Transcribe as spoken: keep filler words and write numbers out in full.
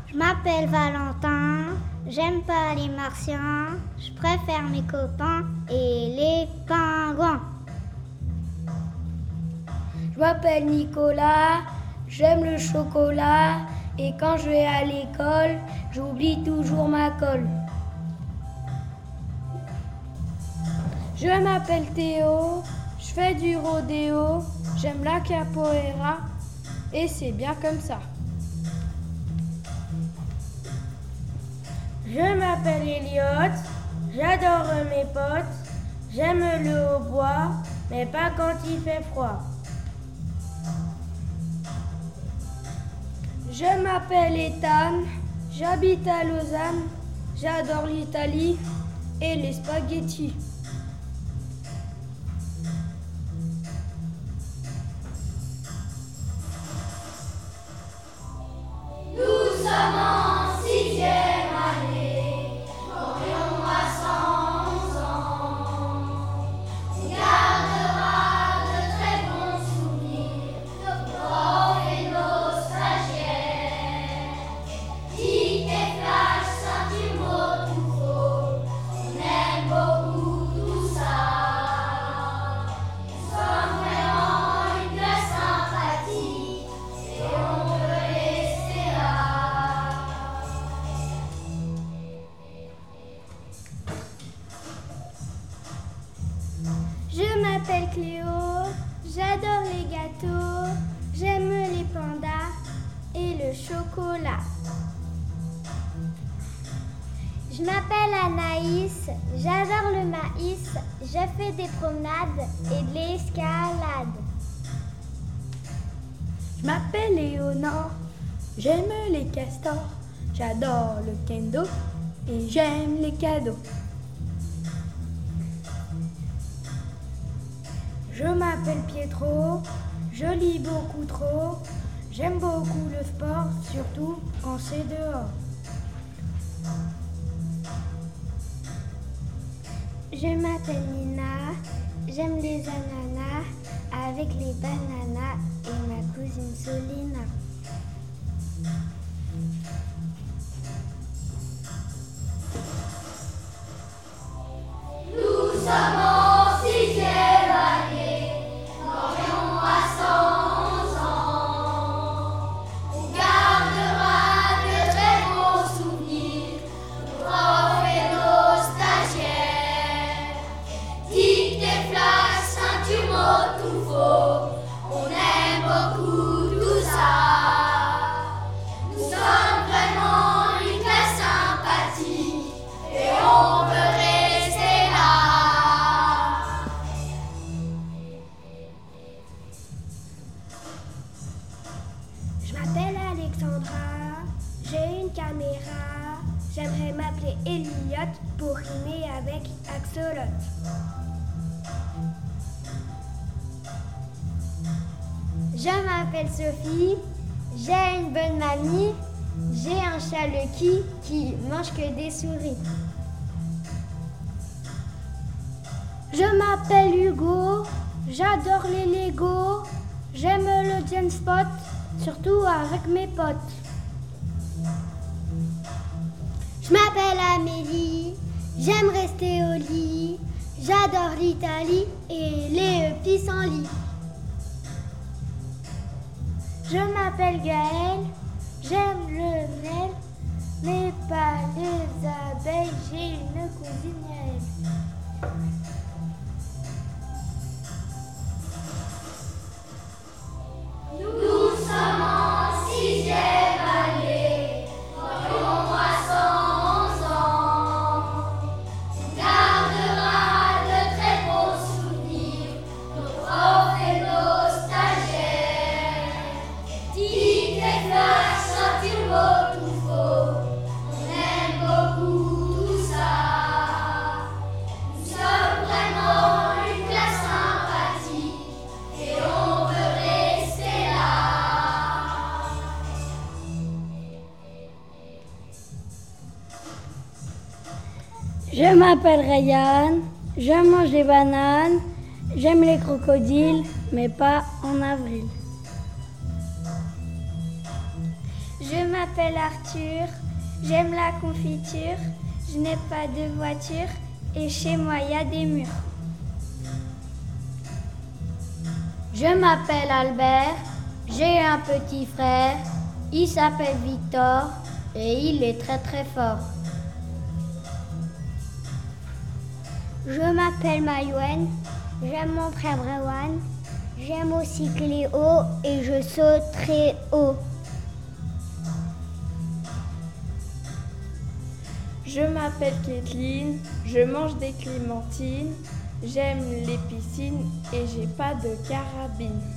Je m'appelle Valentin, j'aime pas les martiens, je préfère mes copains et les pingouins. Je m'appelle Nicolas, j'aime le chocolat et quand je vais à l'école, j'oublie toujours ma colle. Je m'appelle Théo, je fais du rodéo, j'aime la capoeira et c'est bien comme ça. Je m'appelle Elliot, j'adore mes potes, j'aime le hautbois, mais pas quand il fait froid. Je m'appelle Ethan, j'habite à Lausanne, j'adore l'Italie et les spaghettis. Nous sommes en sixième année, aurions à cent ans. On gardera de très bons souvenirs, nos profs et nos stagiaires. Tic et flash, ceinture, mot tout faux, on aime beaucoup tout ça. Nous sommes vraiment une classe sympathique et on veut rester là. Je m'appelle Cléo, j'adore les gâteaux, j'aime les pandas et le chocolat. Je m'appelle Anaïs, j'adore le maïs, je fais des promenades et de l'escalade. Je m'appelle Léonore, j'aime les castors, j'adore le kendo et j'aime les cadeaux. Je m'appelle Pietro, je lis beaucoup trop, j'aime beaucoup le sport, surtout quand c'est dehors. Je m'appelle Nina, j'aime les ananas avec les bananas et ma cousine Solina. Nous sommes en sixième année, aurions à cent ans. On gardera de très bons souvenirs, nos profs et nos stagiaires. Tic et flash, ceinture, mot tout faux, on aime beaucoup tout ça. Nous sommes vraiment une classe sympathique et on veut rester là. Je m'appelle Alexandra, j'ai une caméra, j'aimerais m'appeler Elliot pour rimer avec Axolot. Je m'appelle Sophie, j'ai une bonne mamie, j'ai un chat Lucky qui mange que des souris. Je m'appelle Hugo, j'adore les Lego, j'aime le Gen Spot, surtout avec mes potes. Je m'appelle Amélie, j'aime rester au lit, j'adore l'Italie et les pissenlits. Je m'appelle Gaëlle, j'aime le miel, mais pas les abeilles, j'ai une cousine Yael. Nous sommes en sixième année, aurions à cent ans. On gardera de très bons souvenirs, nos profs et nos stagiaires. Tic et flash, ceinture, mot tout faux, on aime beaucoup tout ça. Nous sommes vraiment une classe sympathique et on veut rester là. Je m'appelle Ryan, je mange des bananes, j'aime les crocodiles, mais pas en avril. Je m'appelle m'appelle Arthur, j'aime la confiture, je n'ai pas de voiture et chez moi il y a des murs. Je m'appelle Albert, j'ai un petit frère, il s'appelle Victor et il est très très fort. Je m'appelle Mayouen, j'aime mon frère Brewan, j'aime aussi Cléo et je saute très haut. Je m'appelle Kathleen, je mange des clémentines, j'aime les piscines et j'ai pas de carabine.